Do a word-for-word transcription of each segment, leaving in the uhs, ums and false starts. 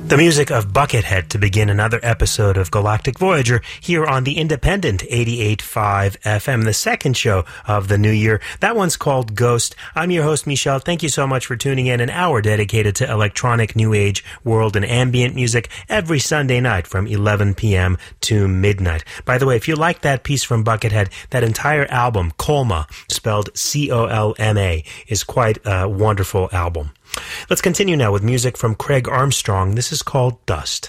The music of Buckethead to begin another episode of Galactic Voyager here on the Independent eighty-eight point five F M, the second show of the new year. That one's called Ghost. I'm your host, Michel. Thank you so much for tuning in. An hour dedicated to electronic, new age, world, and ambient music every Sunday night from eleven p.m. to midnight. By the way, if you like that piece from Buckethead, that entire album, Colma, spelled C O L M A, is quite a wonderful album. Let's continue now with music from Craig Armstrong. This is called Dust.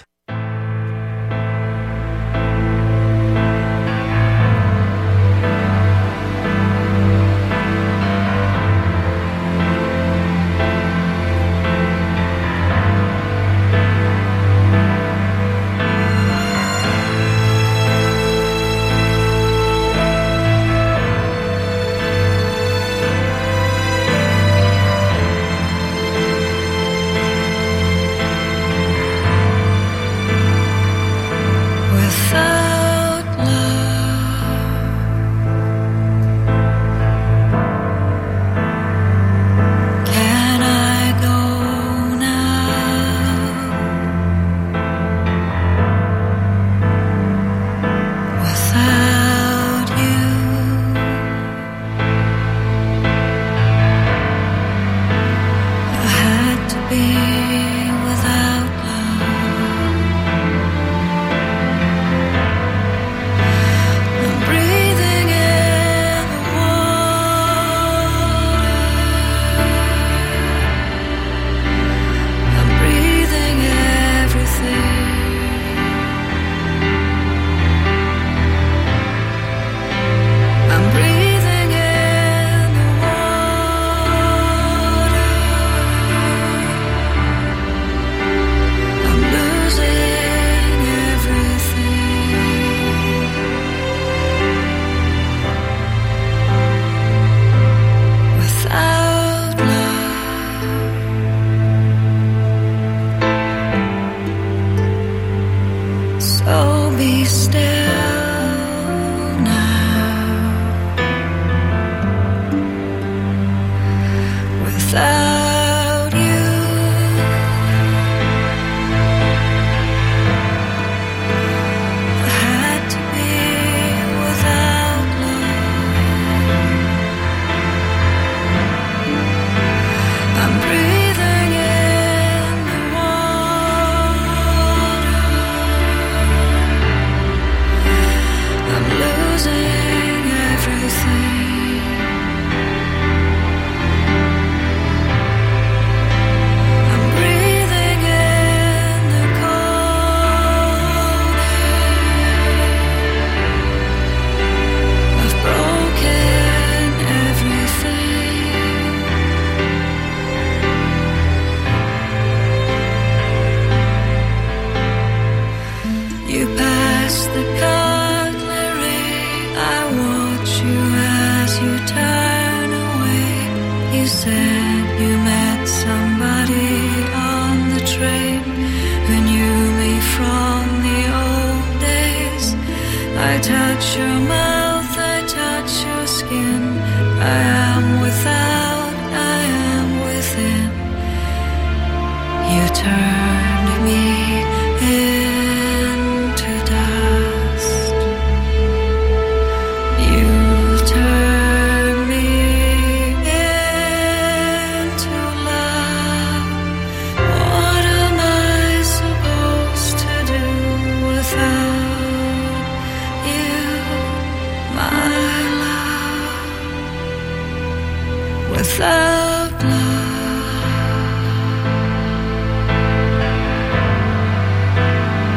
Without love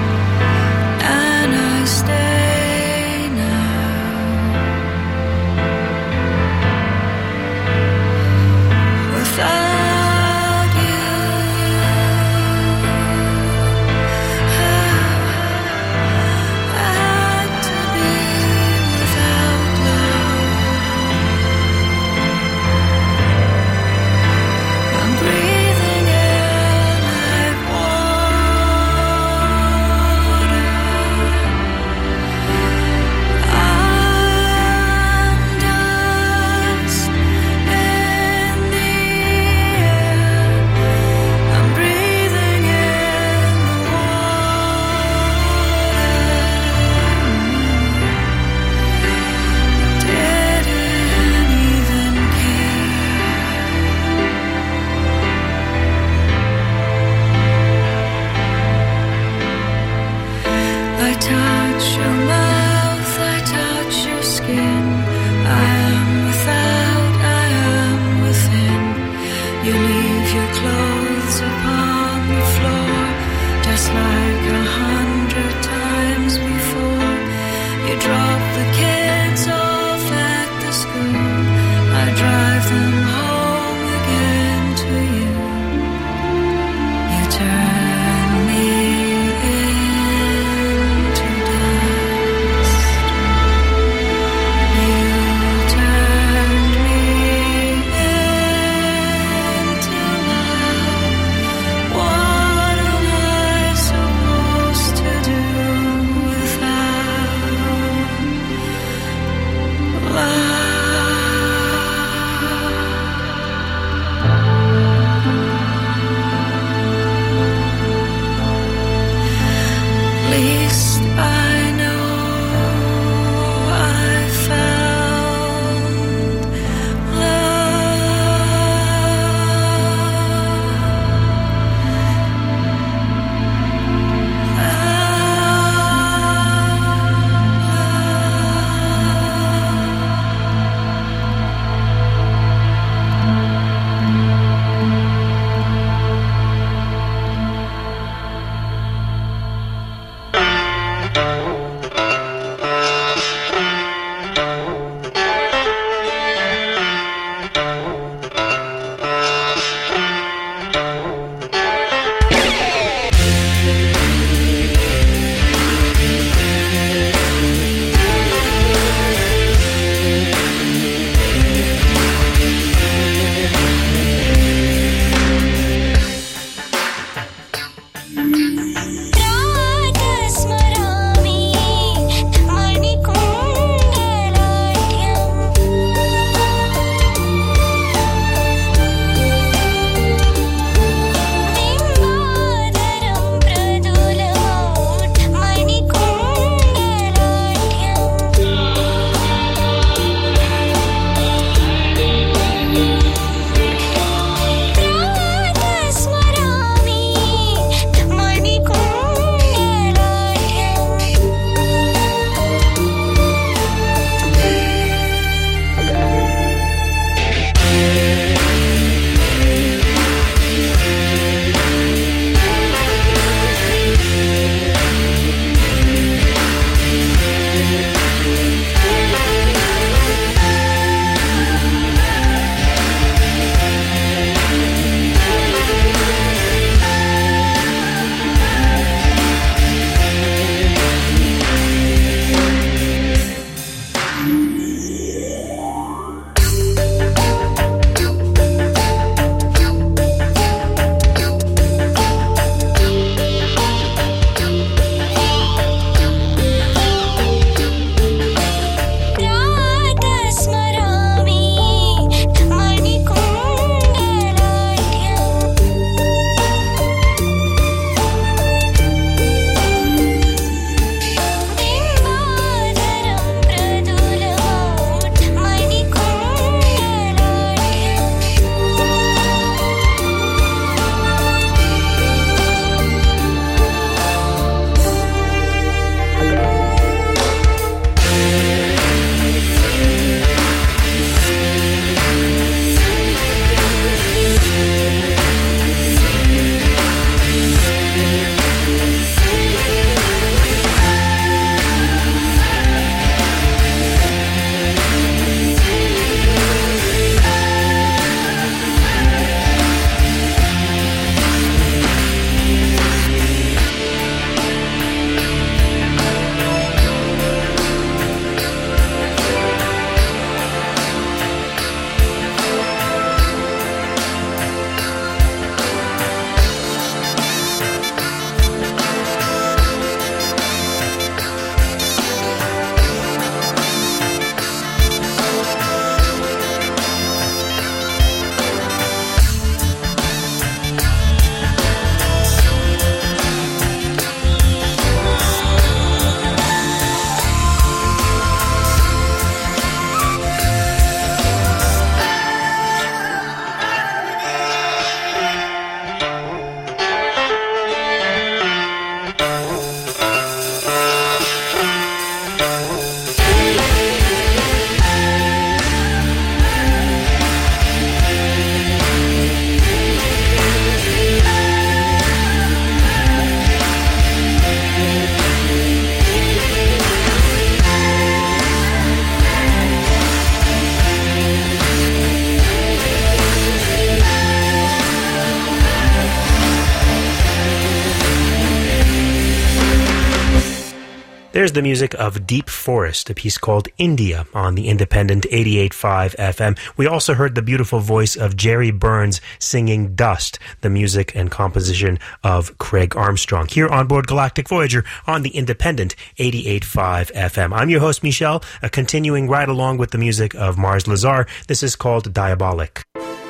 There's the music of Deep Forest, a piece called India on the Independent eighty-eight point five F M. We also heard the beautiful voice of Jerry Burns singing Dust, the music and composition of Craig Armstrong, here on board Galactic Voyager on the Independent eighty-eight point five F M. I'm your host, Michel, uh, continuing right along with the music of Mars Lazar. This is called Diabolic.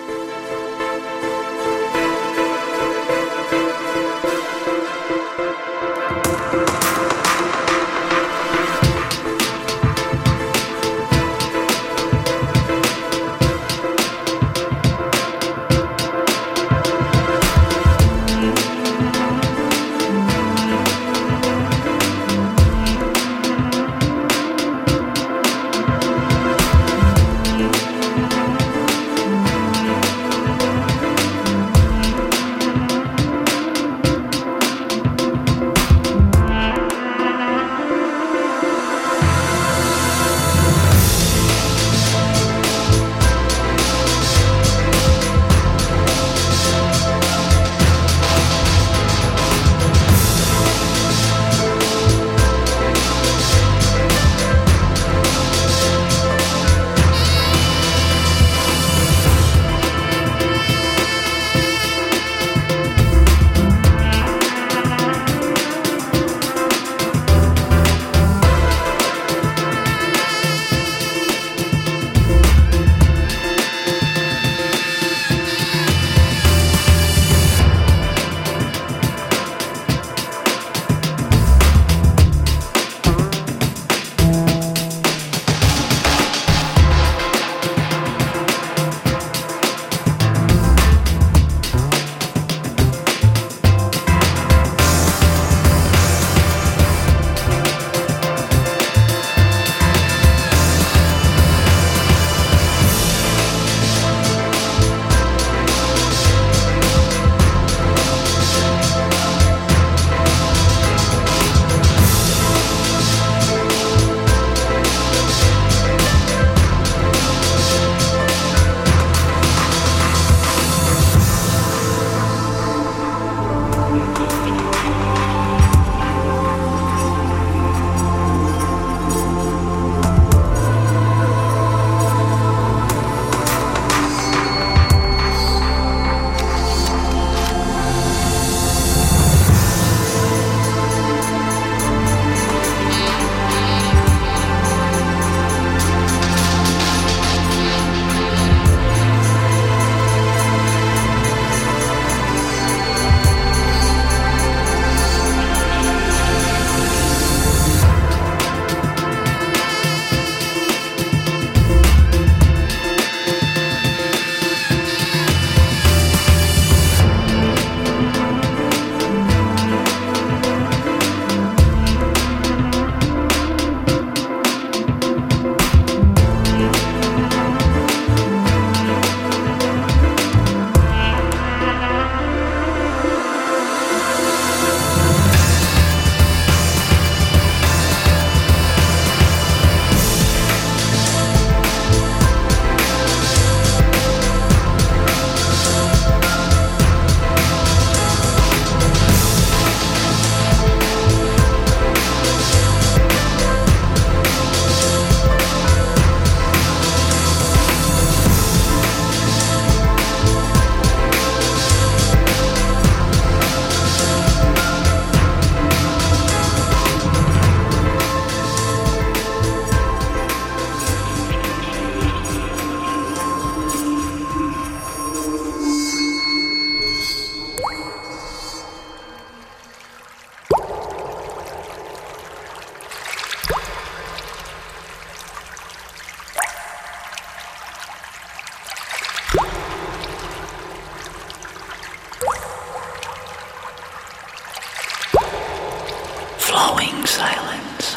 Flowing silence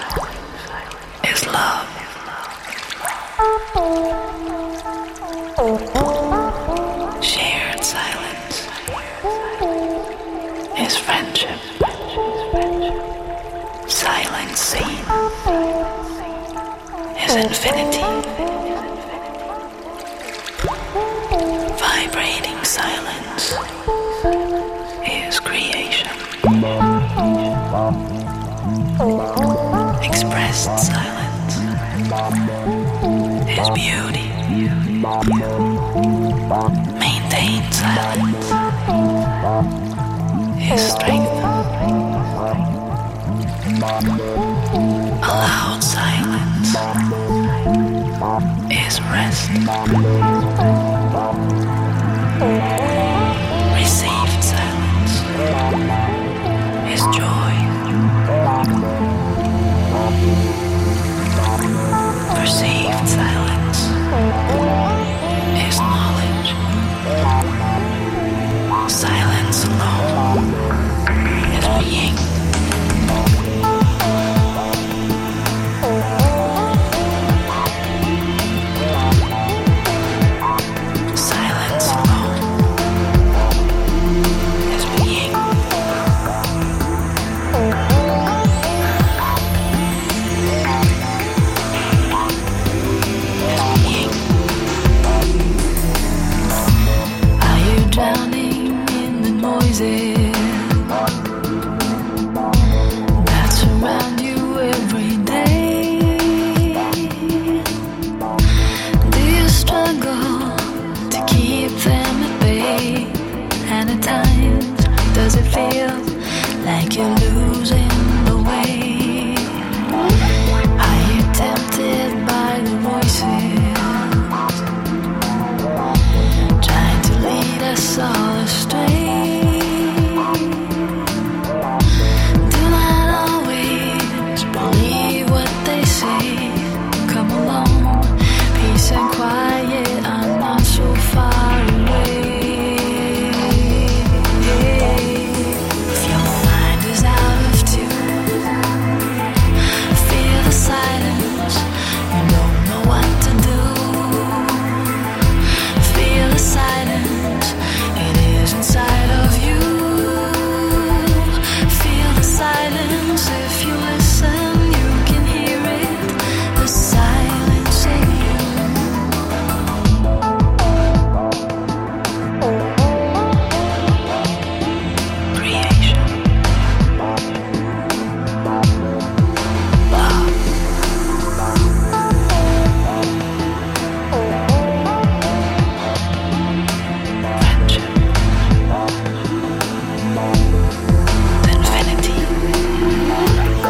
is love. Shared silence is friendship. Silent scene is infinity. Vibrating silence is creation. Resist silence. His beauty. Maintain silence. His strength. Allowed silence is rest. Received silence is joy. Perceived silence is knowledge. Silence alone is being. Silence alone is being. Are you drowning in the noises that surround you every day? Do you struggle to keep them at bay? And at times, does it feel like you're losing the way? Are you tempted by the voices trying to lead us all astray? Do not always believe what they say. Come along, peace and quiet are not so far away. If your mind is out of tune, feel the silence. You don't know what to do. Feel the silence. It is inside of you. Feel the silence. If you listen, you can hear it. The silence in you. Creation. Love. Friendship. Infinity.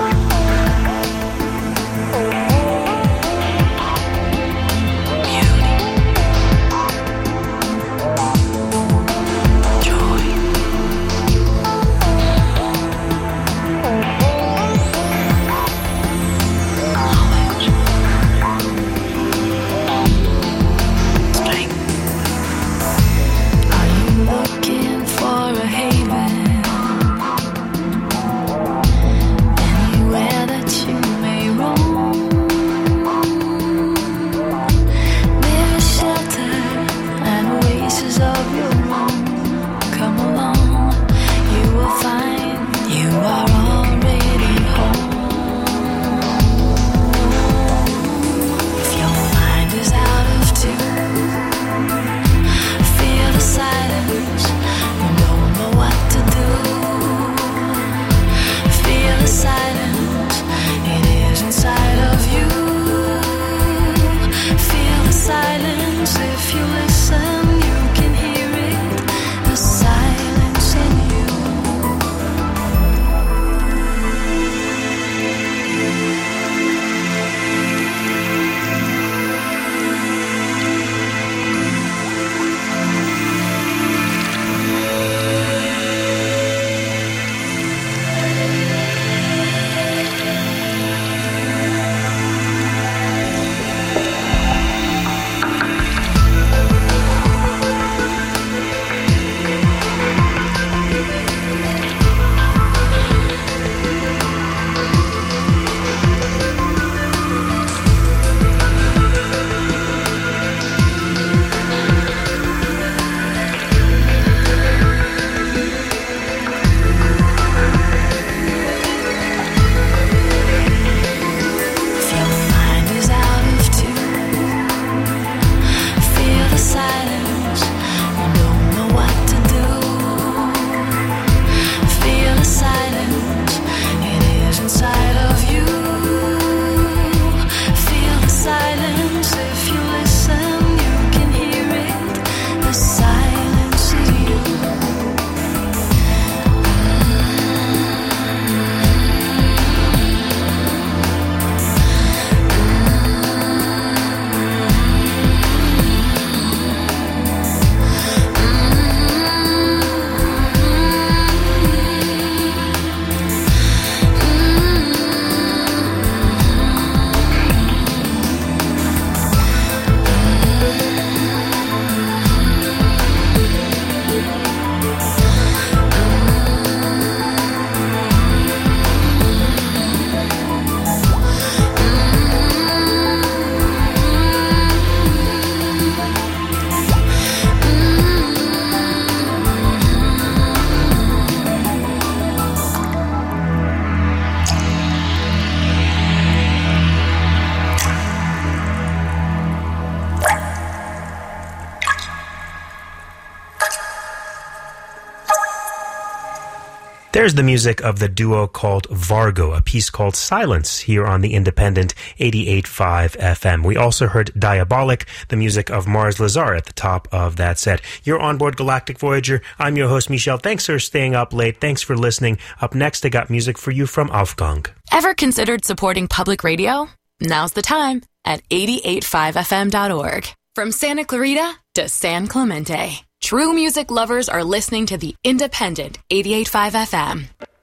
There's the music of the duo called Vargo, a piece called Silence, here on the Independent eighty-eight point five F M. We also heard Diabolic, the music of Mars Lazar at the top of that set. You're on board Galactic Voyager. I'm your host, Michel. Thanks for staying up late. Thanks for listening. Up next, I got music for you from Aufgang. Ever considered supporting public radio? Now's the time at eighty-eight point five F M dot org. From Santa Clarita to San Clemente, true music lovers are listening to the Independent eighty-eight point five F M.